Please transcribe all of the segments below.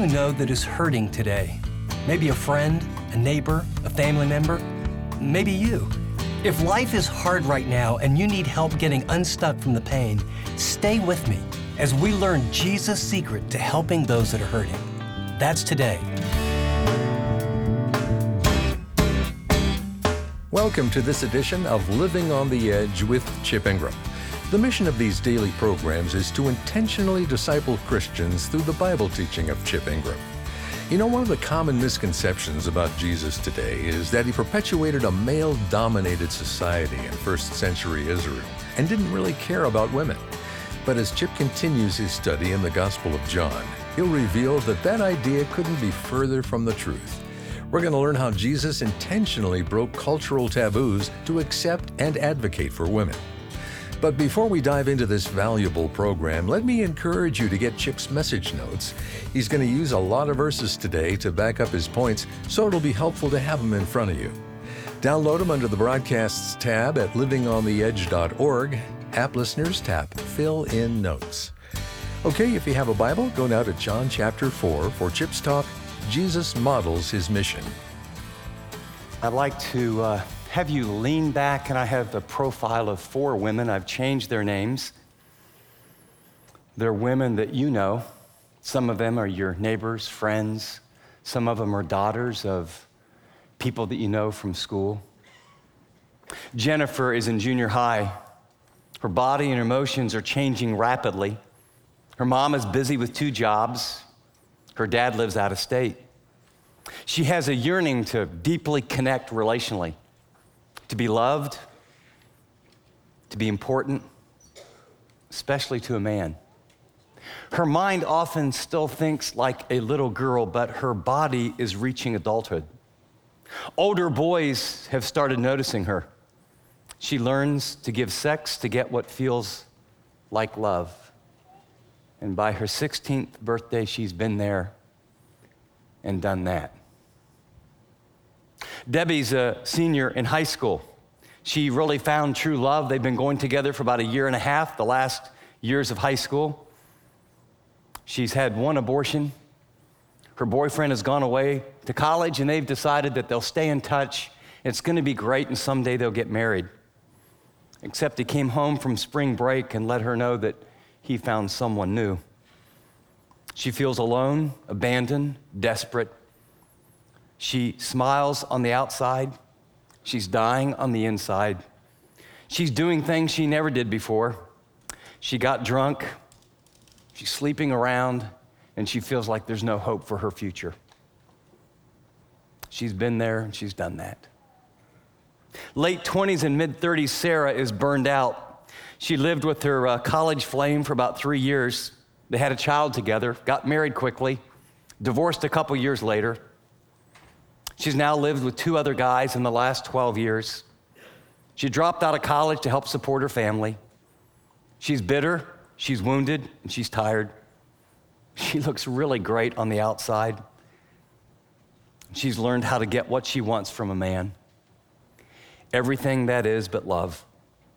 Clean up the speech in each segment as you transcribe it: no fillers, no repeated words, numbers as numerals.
you know that is hurting today? Maybe a friend, a neighbor, a family member, maybe you. If life is hard right now and you need help getting unstuck from the pain, stay with me as we learn Jesus' secret to helping those that are hurting. That's today. Welcome to this edition of Living on the Edge with Chip Ingram. The mission of these daily programs is to intentionally disciple Christians through the Bible teaching of Chip Ingram. You know, one of the common misconceptions about Jesus today is that he perpetuated a male-dominated society in first century Israel and didn't really care about women. But as Chip continues his study in the Gospel of John, he'll reveal that that idea couldn't be further from the truth. We're going to learn how Jesus intentionally broke cultural taboos to accept and advocate for women. But before we dive into this valuable program, let me encourage you to get Chip's message notes. He's going to use a lot of verses today to back up his points, so it'll be helpful to have them in front of you. Download them under the Broadcasts tab at livingontheedge.org. App listeners, tap Fill in Notes. Okay, if you have a Bible, go now to John chapter 4 for Chip's talk, Jesus Models His Mission. I'd like to have you lean back, and I have a profile of 4 women. I've changed their names. They're women that you know. Some of them are your neighbors, friends. Some of them are daughters of people that you know from school. Jennifer is in junior high. Her body and her emotions are changing rapidly. Her mom is busy with 2 jobs. Her dad lives out of state. She has a yearning to deeply connect relationally, to be loved, to be important, especially to a man. Her mind often still thinks like a little girl, but her body is reaching adulthood. Older boys have started noticing her. She learns to give sex to get what feels like love. And by her 16th birthday, she's been there and done that. Debbie's a senior in high school. She really found true love. They've been going together for about 1.5 years, the last years of high school. She's had 1 abortion. Her boyfriend has gone away to college, and they've decided that they'll stay in touch. It's going to be great, and someday they'll get married. Except he came home from spring break and let her know that he found someone new. She feels alone, abandoned, desperate. She smiles on the outside. She's dying on the inside. She's doing things she never did before. She got drunk. She's sleeping around, and she feels like there's no hope for her future. She's been there, and she's done that. Late 20s and mid-30s, Sarah is burned out. She lived with her college flame for about 3 years. They had a child together, got married quickly, divorced a couple years later. She's now lived with 2 other guys in the last 12 years. She dropped out of college to help support her family. She's bitter, she's wounded, and she's tired. She looks really great on the outside. She's learned how to get what she wants from a man. Everything that is but love.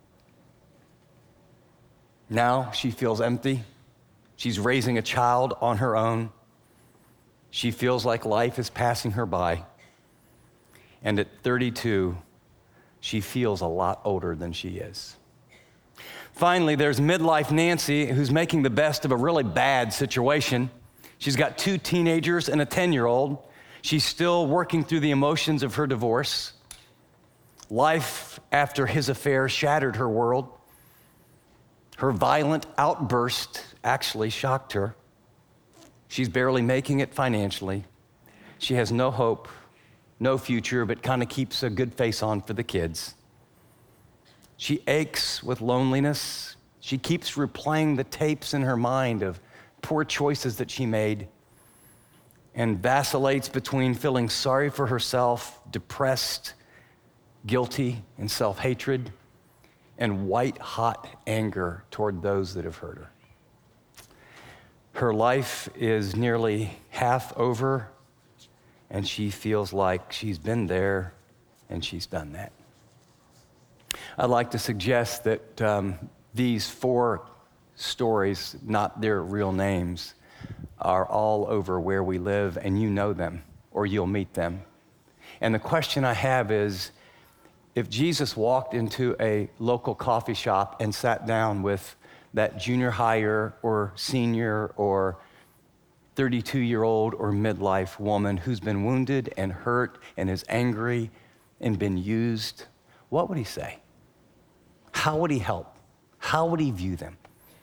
Now she feels empty. She's raising a child on her own. She feels like life is passing her by. And at 32, she feels a lot older than she is. Finally, there's midlife Nancy, who's making the best of a really bad situation. She's got 2 teenagers and a 10-year-old. She's still working through the emotions of her divorce. Life after his affair shattered her world. Her violent outburst actually shocked her. She's barely making it financially. She has no hope, no future, but kind of keeps a good face on for the kids. She aches with loneliness. She keeps replaying the tapes in her mind of poor choices that she made and vacillates between feeling sorry for herself, depressed, guilty, and self-hatred, and white-hot anger toward those that have hurt her. Her life is nearly half over, and she feels like she's been there and she's done that. I'd like to suggest that these 4 stories, not their real names, are all over where we live, and you know them, or you'll meet them. And the question I have is, if Jesus walked into a local coffee shop and sat down with that junior higher or senior or 32-year-old or midlife woman who's been wounded and hurt and is angry and been used, what would he say? How would he help? How would he view them?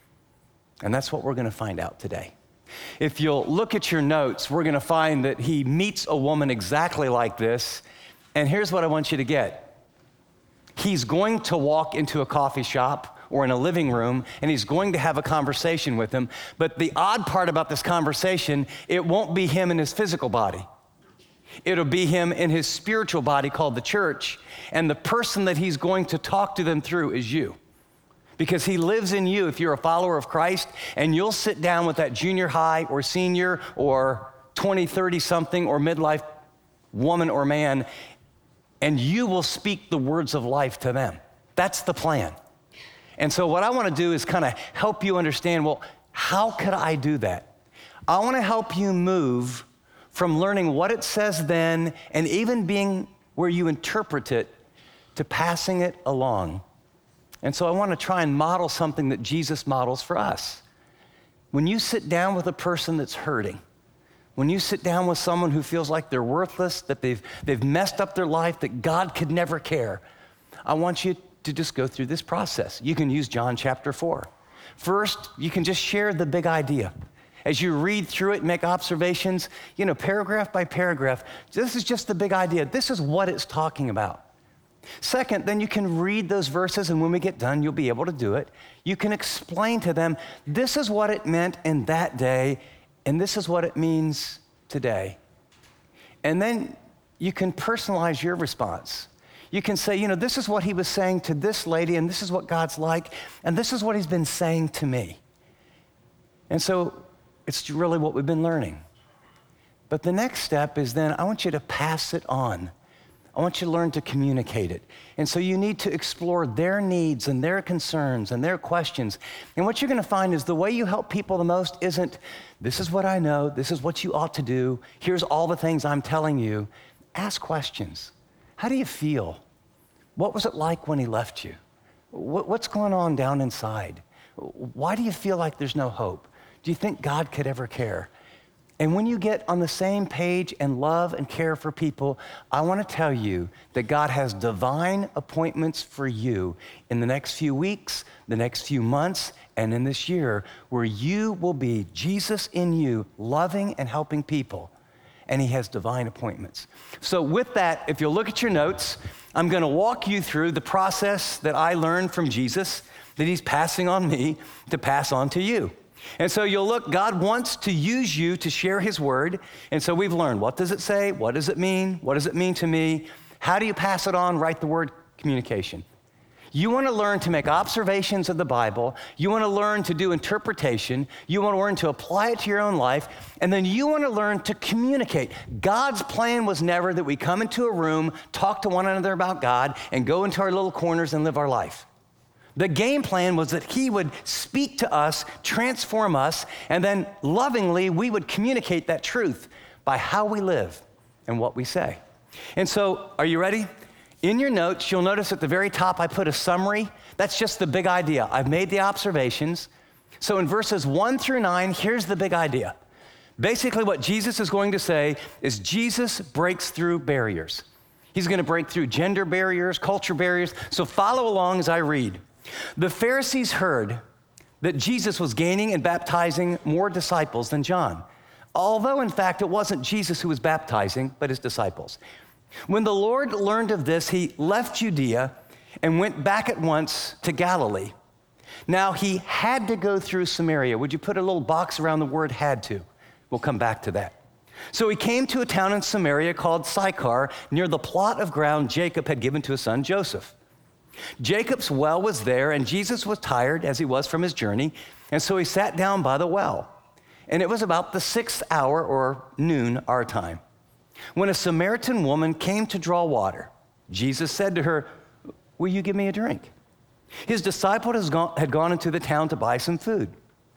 And that's what we're going to find out today. If you'll look at your notes, we're going to find that he meets a woman exactly like this. And here's what I want you to get. He's going to walk into a coffee shop or in a living room, and he's going to have a conversation with him. But the odd part about this conversation, it won't be him in his physical body. It'll be him in his spiritual body called the church. And the person that he's going to talk to them through is you. Because he lives in you if you're a follower of Christ, and you'll sit down with that junior high or senior or 20, 30 something or midlife woman or man, and you will speak the words of life to them. That's the plan. And so what I want to do is kind of help you understand, well, how could I do that? I want to help you move from learning what it says then and even being where you interpret it to passing it along. And so I want to try and model something that Jesus models for us. When you sit down with a person that's hurting, when you sit down with someone who feels like they're worthless, that they've messed up their life, that God could never care, I want you to just go through this process. You can use John chapter 4. First, you can just share the big idea. As you read through it, make observations, paragraph by paragraph. This is just the big idea. This is what it's talking about. Second, then you can read those verses, and when we get done, you'll be able to do it. You can explain to them, this is what it meant in that day, and this is what it means today. And then you can personalize your response. You can say, this is what he was saying to this lady, and this is what God's like, and this is what he's been saying to me. And so it's really what we've been learning. But the next step is then I want you to pass it on. I want you to learn to communicate it. And so you need to explore their needs and their concerns and their questions. And what you're going to find is the way you help people the most isn't, this is what I know, this is what you ought to do, here's all the things I'm telling you. Ask questions. How do you feel? What was it like when he left you? What's going on down inside? Why do you feel like there's no hope? Do you think God could ever care? And when you get on the same page and love and care for people, I want to tell you that God has divine appointments for you in the next few weeks, the next few months, and in this year, where you will be Jesus in you, loving and helping people. And he has divine appointments. So with that, if you'll look at your notes, I'm going to walk you through the process that I learned from Jesus, that he's passing on me to pass on to you. And so you'll look, God wants to use you to share his word. And so we've learned, what does it say? What does it mean? What does it mean to me? How do you pass it on? Write the word communication. You want to learn to make observations of the Bible. You want to learn to do interpretation. You want to learn to apply it to your own life. And then you want to learn to communicate. God's plan was never that we come into a room, talk to one another about God, and go into our little corners and live our life. The game plan was that he would speak to us, transform us, and then lovingly we would communicate that truth by how we live and what we say. And so, are you ready? In your notes, you'll notice at the very top I put a summary. That's just the big idea. I've made the observations. So in verses 1 through 9, here's the big idea. Basically what Jesus is going to say is Jesus breaks through barriers. He's going to break through gender barriers, culture barriers. So follow along as I read. The Pharisees heard that Jesus was gaining and baptizing more disciples than John, although in fact it wasn't Jesus who was baptizing, but his disciples. When the Lord learned of this, he left Judea and went back at once to Galilee. Now he had to go through Samaria. Would you put a little box around the word had to? We'll come back to that. So he came to a town in Samaria called Sychar, near the plot of ground Jacob had given to his son Joseph. Jacob's well was there, and Jesus was tired, as he was from his journey, and so he sat down by the well. And it was about the 6th hour, or noon, our time. When a Samaritan woman came to draw water, Jesus said to her, "Will you give me a drink?" His disciple had gone into the town to buy some food.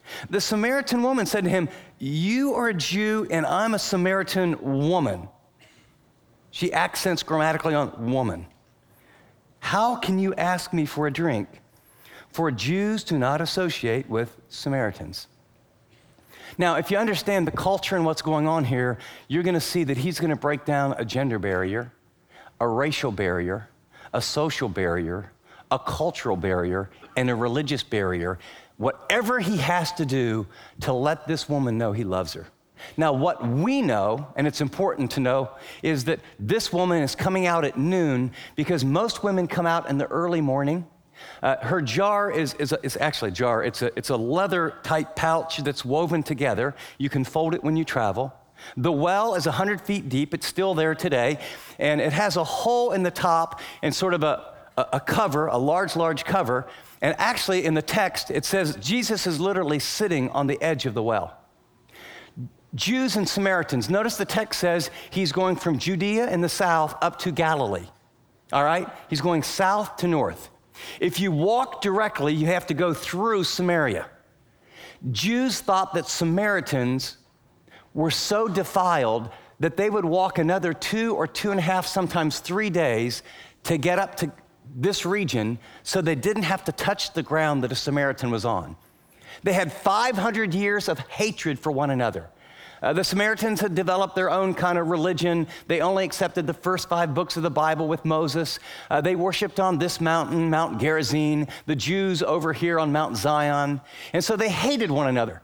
The Samaritan woman said to him, "You are a Jew and I'm a Samaritan woman." She accents grammatically on woman. "How can you ask me for a drink? For Jews do not associate with Samaritans." Now, if you understand the culture and what's going on here, you're going to see that he's going to break down a gender barrier, a racial barrier, a social barrier, a cultural barrier, and a religious barrier. Whatever he has to do to let this woman know he loves her. Now, what we know, and it's important to know, is that this woman is coming out at noon because most women come out in the early morning. Her jar is actually a jar. It's a leather-type pouch that's woven together. You can fold it when you travel. The well is 100 feet deep. It's still there today. And it has a hole in the top and sort of a cover, a large cover. And actually, in the text, it says Jesus is literally sitting on the edge of the well. Jews and Samaritans, notice the text says he's going from Judea in the south up to Galilee. All right? He's going south to north. If you walk directly, you have to go through Samaria. Jews thought that Samaritans were so defiled that they would walk another 2 or 2.5, sometimes 3 days to get up to this region so they didn't have to touch the ground that a Samaritan was on. They had 500 years of hatred for one another. The Samaritans had developed their own kind of religion. They only accepted the first 5 books of the Bible with Moses. They worshiped on this mountain, Mount Gerizim, the Jews over here on Mount Zion. And so they hated one another.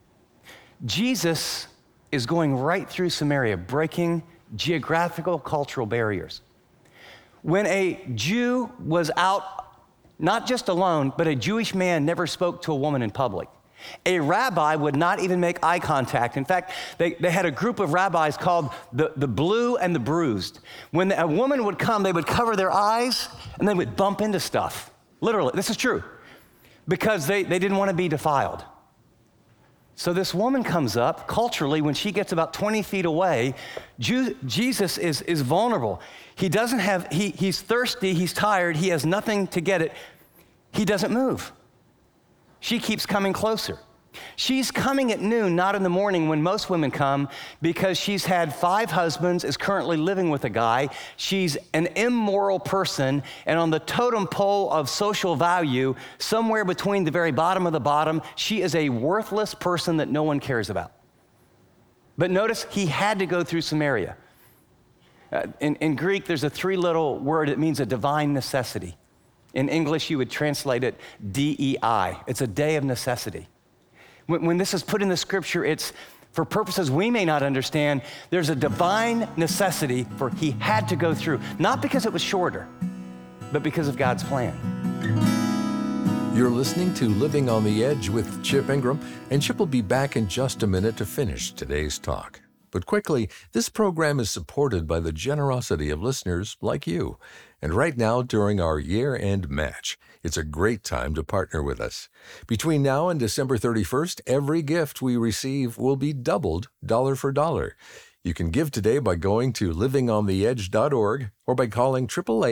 Jesus is going right through Samaria, breaking geographical, cultural barriers. When a Jew was out, not just alone, but a Jewish man never spoke to a woman in public. A rabbi would not even make eye contact. In fact, they had a group of rabbis called the Blue and the Bruised. When a woman would come, they would cover their eyes and they would bump into stuff. Literally, this is true, because they didn't want to be defiled. So this woman comes up, culturally, when she gets about 20 feet away, Jesus is vulnerable. He's thirsty, he's tired, he has nothing to get it. He doesn't move. She keeps coming closer. She's coming at noon, not in the morning when most women come, because she's had 5 husbands, is currently living with a guy. She's an immoral person, and on the totem pole of social value, somewhere between the very bottom of the bottom, she is a worthless person that no one cares about. But notice, he had to go through Samaria. In Greek, there's a 3-letter word. It means a divine necessity. In English, you would translate it DEI. It's a day of necessity. When this is put in the scripture, it's for purposes we may not understand. There's a divine necessity for he had to go through, not because it was shorter, but because of God's plan. You're listening to Living on the Edge with Chip Ingram, and Chip will be back in just a minute to finish today's talk. But quickly, this program is supported by the generosity of listeners like you. And right now, during our year-end match, it's a great time to partner with us. Between now and December 31st, every gift we receive will be doubled dollar for dollar. You can give today by going to livingontheedge.org or by calling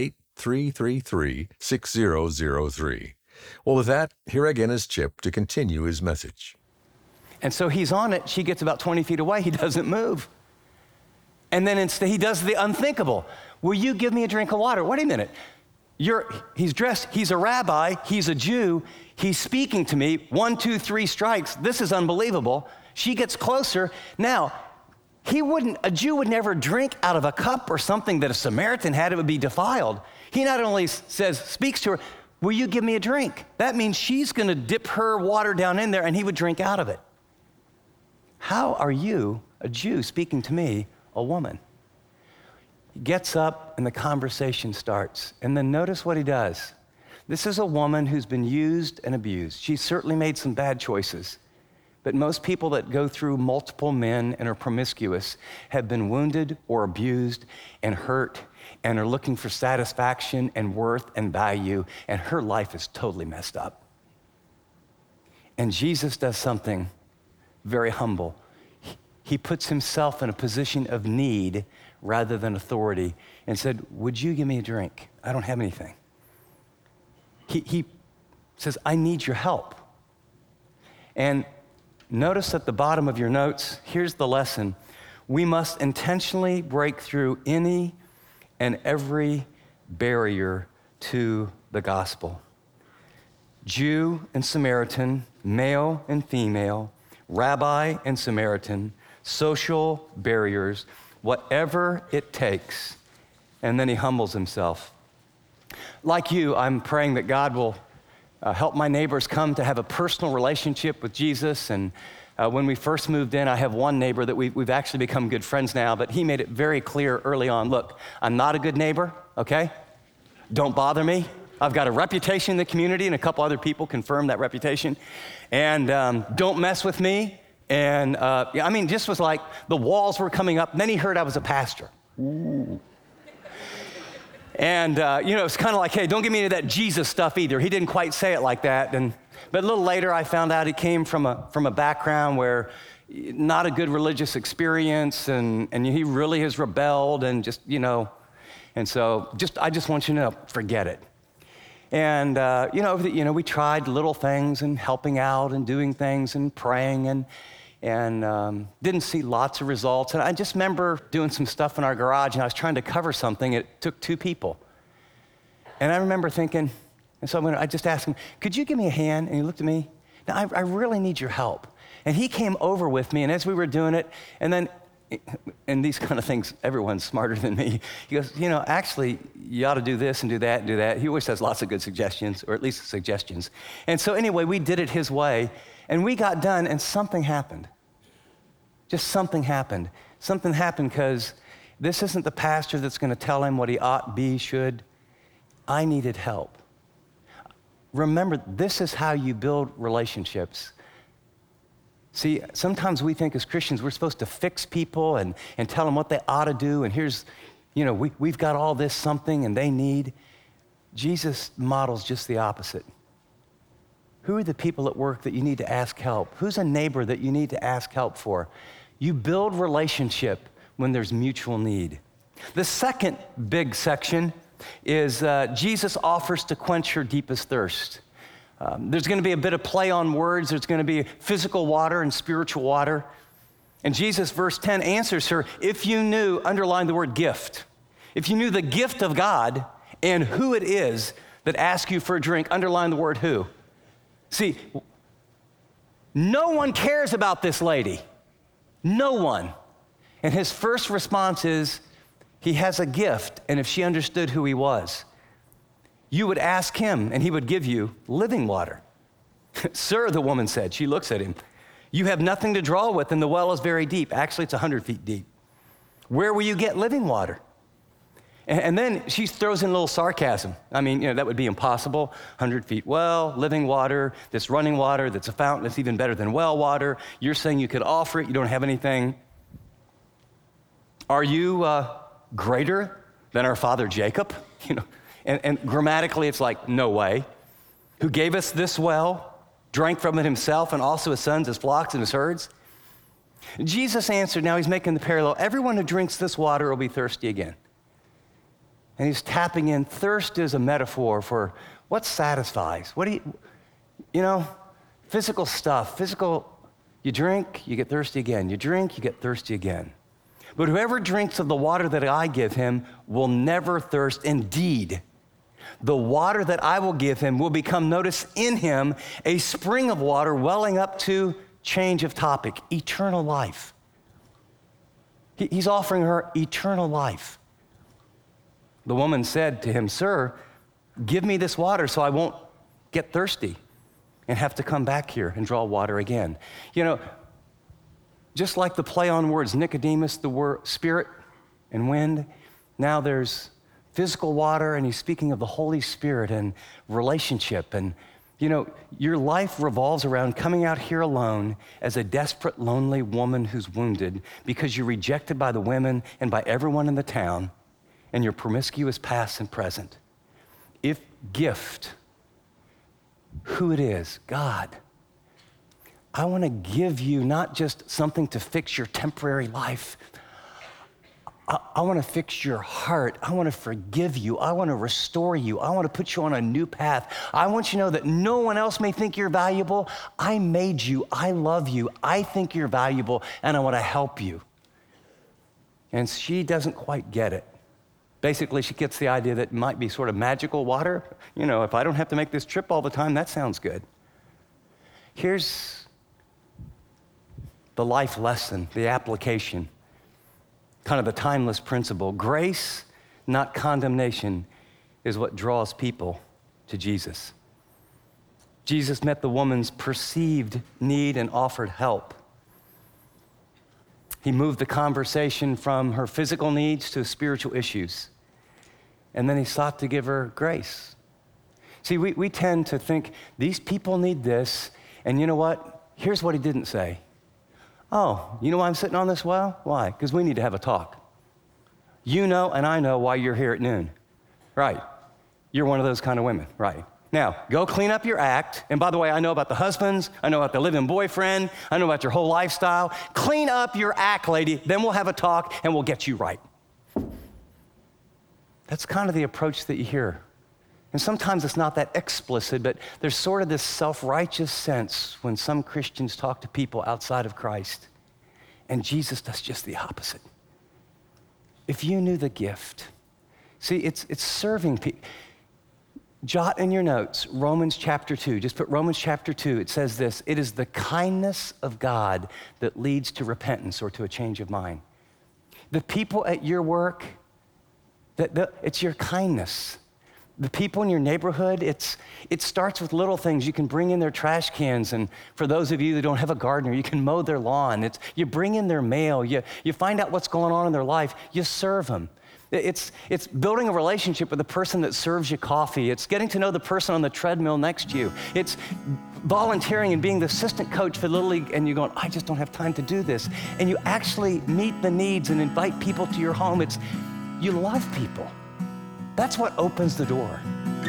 888-333-6003. Well, with that, here again is Chip to continue his message. And so he's on it. She gets about 20 feet away. He doesn't move. And then instead, he does the unthinkable. Will you give me a drink of water? Wait a minute. He's dressed. He's a rabbi. He's a Jew. He's speaking to me. 1, 2, 3 strikes. This is unbelievable. She gets closer. Now, a Jew would never drink out of a cup or something that a Samaritan had. It would be defiled. He not only speaks to her, will you give me a drink? That means she's going to dip her water down in there and he would drink out of it. How are you, a Jew, speaking to me, a woman? He gets up and the conversation starts. And then notice what he does. This is a woman who's been used and abused. She's certainly made some bad choices. But most people that go through multiple men and are promiscuous have been wounded or abused and hurt and are looking for satisfaction and worth and value. And her life is totally messed up. And Jesus does something very humble. He puts himself in a position of need rather than authority and said, would you give me a drink? I don't have anything. He says, I need your help. And notice at the bottom of your notes, here's the lesson. We must intentionally break through any and every barrier to the gospel. Jew and Samaritan, male and female, rabbi and Samaritan, social barriers, whatever it takes. And then he humbles himself. Like you, I'm praying that God will help my neighbors come to have a personal relationship with Jesus. And when we first moved in, I have one neighbor that we've actually become good friends now, but he made it very clear early on, look, I'm not a good neighbor, okay? Don't bother me. I've got a reputation in the community, and a couple other people confirmed that reputation. And don't mess with me. And just was like the walls were coming up. And then he heard I was a pastor. Ooh. And, it's kind of like, hey, don't get me into that Jesus stuff either. He didn't quite say it like that. But a little later, I found out he came from a background where not a good religious experience, and he really has rebelled, and and so I just want you to know, forget it. And, we tried little things and helping out and doing things and praying and didn't see lots of results. And I just remember doing some stuff in our garage, and I was trying to cover something. It took 2 people. And I remember thinking, and so I just asked him, could you give me a hand? And he looked at me. Now, I really need your help. And he came over with me, and as we were doing it, and these kind of things, everyone's smarter than me. He goes, actually, you ought to do this and do that and do that. He always has lots of good suggestions, or at least suggestions. And so anyway, we did it his way, and we got done, and something happened. Just something happened. Something happened because this isn't the pastor that's going to tell him what he ought, be, should. I needed help. Remember, this is how you build relationships. See, sometimes we think as Christians we're supposed to fix people and tell them what they ought to do, and here's, we've got all this something and they need. Jesus models just the opposite. Who are the people at work that you need to ask help? Who's a neighbor that you need to ask help for? You build relationship when there's mutual need. The second big section is Jesus offers to quench your deepest thirst. There's going to be a bit of play on words. There's going to be physical water and spiritual water. And Jesus, verse 10, answers her, if you knew, underline the word gift. If you knew the gift of God and who it is that asks you for a drink, underline the word who. See, no one cares about this lady. No one. And his first response is, he has a gift, and if she understood who he was, you would ask him, and he would give you living water. Sir, the woman said, she looks at him, you have nothing to draw with, and the well is very deep. Actually, it's 100 feet deep. Where will you get living water? And then she throws in a little sarcasm. That would be impossible. 100 feet well, living water, this running water, that's a fountain that's even better than well water. You're saying you could offer it, you don't have anything. Are you greater than our father Jacob? And grammatically, it's like, no way. Who gave us this well, drank from it himself, and also his sons, his flocks, and his herds? Jesus answered, now he's making the parallel, everyone who drinks this water will be thirsty again. And he's tapping in, thirst is a metaphor for what satisfies. What do physical stuff, you drink, you get thirsty again. You drink, you get thirsty again. But whoever drinks of the water that I give him will never thirst. Indeed, the water that I will give him will become, notice, in him, a spring of water welling up to, change of topic, eternal life. He's offering her eternal life. The woman said to him, sir, give me this water so I won't get thirsty and have to come back here and draw water again. Just like the play on words, Nicodemus, the word spirit and wind, now there's physical water, and he's speaking of the Holy Spirit and relationship. And, your life revolves around coming out here alone as a desperate, lonely woman who's wounded because you're rejected by the women and by everyone in the town, and you're promiscuous past and present. If gift, who it is, God, I want to give you not just something to fix your temporary life. I want to fix your heart. I want to forgive you. I want to restore you. I want to put you on a new path. I want you to know that no one else may think you're valuable. I made you. I love you. I think you're valuable, and I want to help you. And she doesn't quite get it. Basically, she gets the idea that it might be sort of magical water. You know, if I don't have to make this trip all the time, that sounds good. Here's the life lesson, the application, kind of the timeless principle. Grace, not condemnation, is what draws people to Jesus. Jesus met the woman's perceived need and offered help. He moved the conversation from her physical needs to spiritual issues. And then he sought to give her grace. See, we tend to think these people need this, and you know what? Here's what he didn't say. Oh, you know why I'm sitting on this well? Why? Because we need to have a talk. You know and I know why you're here at noon. Right. You're one of those kind of women. Right. Now, go clean up your act. And by the way, I know about the husbands. I know about the living boyfriend. I know about your whole lifestyle. Clean up your act, lady. Then we'll have a talk and we'll get you right. That's kind of the approach that you hear. And sometimes it's not that explicit, but there's sort of this self-righteous sense when some Christians talk to people outside of Christ. And Jesus does just the opposite. If you knew the gift, see, it's serving people. Jot in your notes, Romans chapter 2. Just put Romans chapter 2. It says this: it is the kindness of God that leads to repentance or to a change of mind. The people at your work, it's your kindness. The people in your neighborhood, it starts with little things. You can bring in their trash cans, and for those of you that don't have a gardener, you can mow their lawn. You bring in their mail. You find out what's going on in their life. You serve them. It's building a relationship with the person that serves you coffee. It's getting to know the person on the treadmill next to you. It's volunteering and being the assistant coach for Little League, and you're going, I just don't have time to do this. And you actually meet the needs and invite people to your home. You love people. That's what opens the door.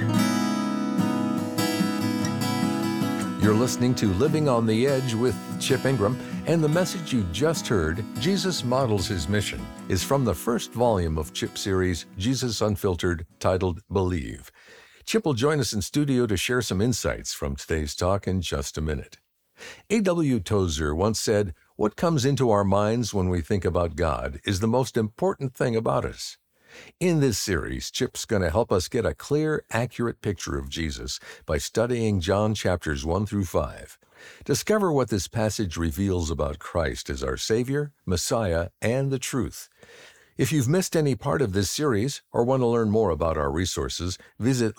You're listening to Living on the Edge with Chip Ingram, and the message you just heard, Jesus Models His Mission, is from the first volume of Chip's series, Jesus Unfiltered, titled Believe. Chip will join us in studio to share some insights from today's talk in just a minute. A.W. Tozer once said, "What comes into our minds when we think about God is the most important thing about us." In this series, Chip's going to help us get a clear, accurate picture of Jesus by studying John chapters 1 through 5. Discover what this passage reveals about Christ as our Savior, Messiah, and the truth. If you've missed any part of this series or want to learn more about our resources, visit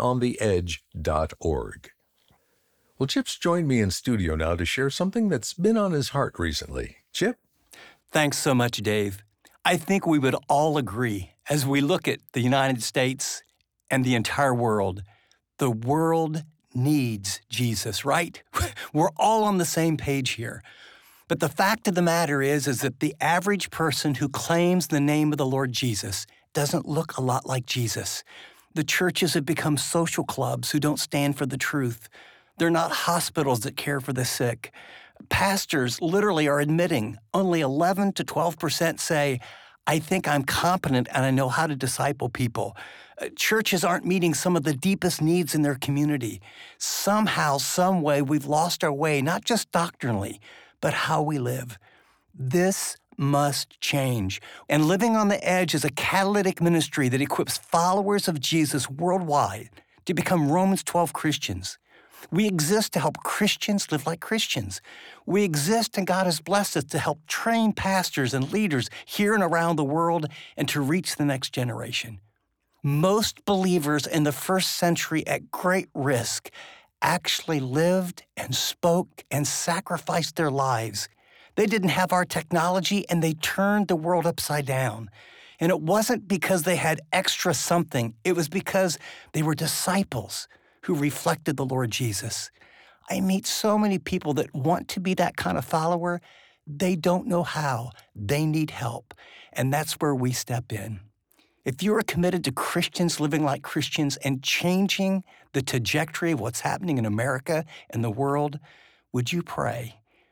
livingontheedge.org. Well, Chip's joined me in studio now to share something that's been on his heart recently. Chip? Thanks so much, Dave. I think we would all agree, as we look at the United States and the entire world, the world needs Jesus, right? We're all on the same page here. But the fact of the matter is that the average person who claims the name of the Lord Jesus doesn't look a lot like Jesus. The churches have become social clubs who don't stand for the truth. They're not hospitals that care for the sick. Pastors literally are admitting only 11 to 12% say, I think I'm competent and I know how to disciple people. Churches aren't meeting some of the deepest needs in their community. Somehow, some way, we've lost our way, not just doctrinally, but how we live. This must change. And Living on the Edge is a catalytic ministry that equips followers of Jesus worldwide to become Romans 12 Christians. We exist to help Christians live like Christians. We exist, and God has blessed us to help train pastors and leaders here and around the world and to reach the next generation. Most believers in the first century at great risk actually lived and spoke and sacrificed their lives. They didn't have our technology, and they turned the world upside down. And it wasn't because they had extra something. It was because they were disciples who reflected the Lord Jesus. I meet so many people that want to be that kind of follower. They don't know how. They need help. And that's where we step in. If you are committed to Christians living like Christians and changing the trajectory of what's happening in America and the world, would you pray?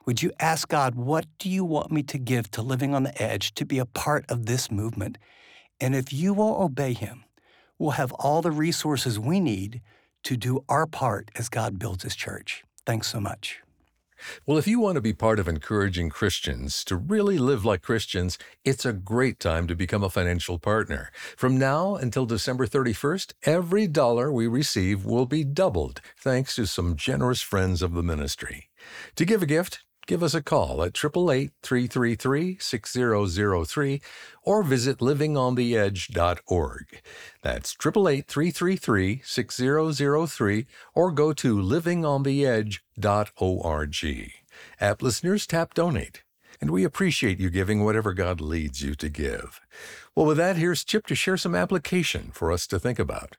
Would you ask God, what do you want me to give to Living on the Edge to be a part of this movement? And if you will obey Him, we'll have all the resources we need to do our part as God builds His church. Thanks so much. Well, if you want to be part of encouraging Christians to really live like Christians, it's a great time to become a financial partner. From now until December 31st, every dollar we receive will be doubled, thanks to some generous friends of the ministry. To give a gift, give us a call at 888-333-6003 or visit livingontheedge.org. That's 888-333-6003 or go to livingontheedge.org. App listeners, tap Donate. And we appreciate you giving whatever God leads you to give. Well, with that, here's Chip to share some application for us to think about.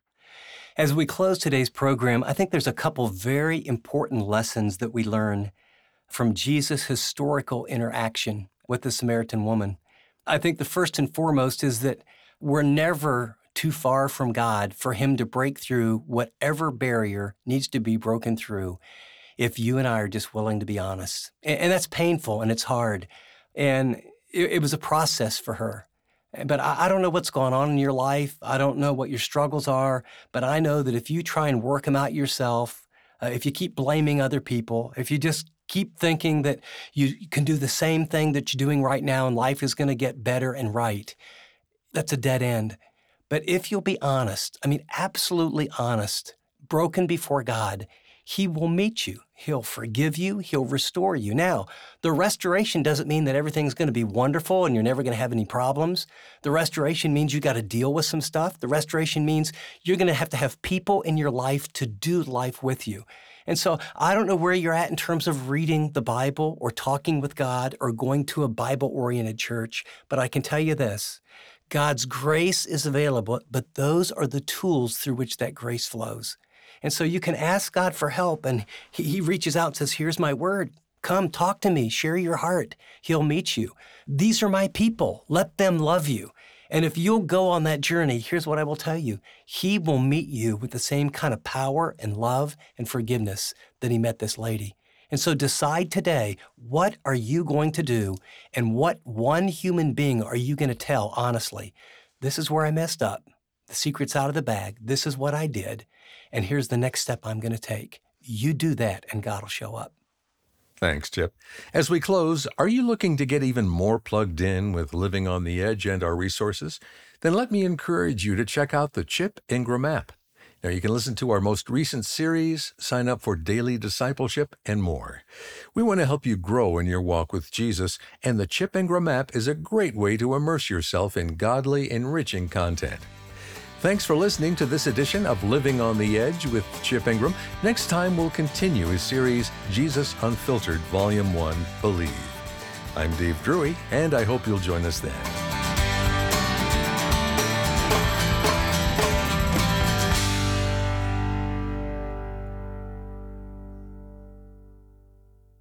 As we close today's program, I think there's a couple very important lessons that we learn from Jesus' historical interaction with the Samaritan woman. I think the first and foremost is that we're never too far from God for Him to break through whatever barrier needs to be broken through if you and I are just willing to be honest. And that's painful and it's hard. And it was a process for her. But I don't know what's going on in your life. I don't know what your struggles are. But I know that if you try and work them out yourself, if you keep blaming other people, if you just keep thinking that you can do the same thing that you're doing right now and life is going to get better and right, that's a dead end. But if you'll be honest, absolutely honest, broken before God, He will meet you. He'll forgive you. He'll restore you. Now, the restoration doesn't mean that everything's going to be wonderful and you're never going to have any problems. The restoration means you got to deal with some stuff. The restoration means you're going to have people in your life to do life with you. And so I don't know where you're at in terms of reading the Bible or talking with God or going to a Bible-oriented church, but I can tell you this, God's grace is available, but those are the tools through which that grace flows. And so you can ask God for help, and He reaches out and says, here's my word. Come, talk to me, share your heart. He'll meet you. These are my people. Let them love you. And if you'll go on that journey, here's what I will tell you. He will meet you with the same kind of power and love and forgiveness that He met this lady. And so decide today, what are you going to do? And what one human being are you going to tell honestly? This is where I messed up. The secret's out of the bag. This is what I did. And here's the next step I'm going to take. You do that and God will show up. Thanks, Chip. As we close, are you looking to get even more plugged in with Living on the Edge and our resources? Then let me encourage you to check out the Chip Ingram app. Now, you can listen to our most recent series, sign up for daily discipleship, and more. We want to help you grow in your walk with Jesus, and the Chip Ingram app is a great way to immerse yourself in godly, enriching content. Thanks for listening to this edition of Living on the Edge with Chip Ingram. Next time, we'll continue his series, Jesus Unfiltered, Volume 1, Believe. I'm Dave Drury, and I hope you'll join us then.